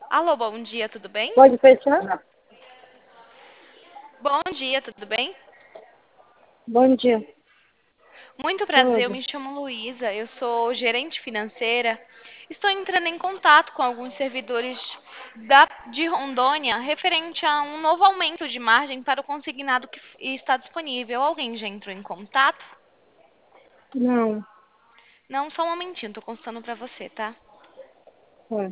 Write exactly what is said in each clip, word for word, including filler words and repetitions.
Alô, bom dia, tudo bem? Pode fechar? Bom dia, tudo bem? Bom dia. Muito prazer, eu Tudo. me chamo Luísa, eu sou gerente financeira. Estou entrando em contato com alguns servidores da, de Rondônia referente a um novo aumento de margem para o consignado que f- está disponível. Alguém já entrou em contato? Não. Não, só um momentinho, estou consultando para você, tá? Foi.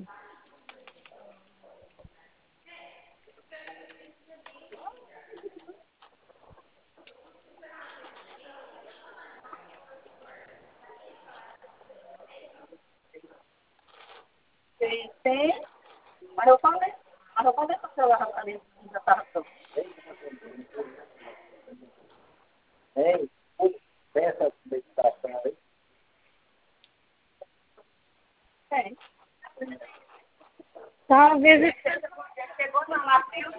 Tem, tem, mas eu falei, mas eu falei para você lá ali, já estava pronto. Tem, tem essa meditação aí? Tem. Talvez chegou na matriz.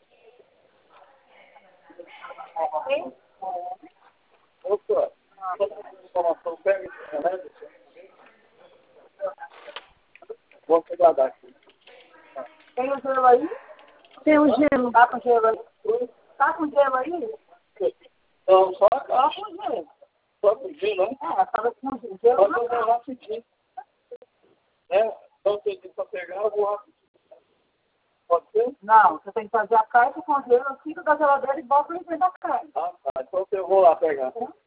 Opa, informação pega né? Vou pegar daqui. Tem o gelo aí? Tem o gelo. Tá com gelo aí? Tá com gelo aí? Não, só tá com gelo. Só com gelo, né? É, tava com gelo. Só que eu vou rapidinho. Né? Então, se eu para pegar, eu vou rapidinho. Pode ser? Não, você tem que fazer a caixa com gelo, tira da geladeira e bota em frente da caixa. Ah, tá. Então eu vou lá pegar.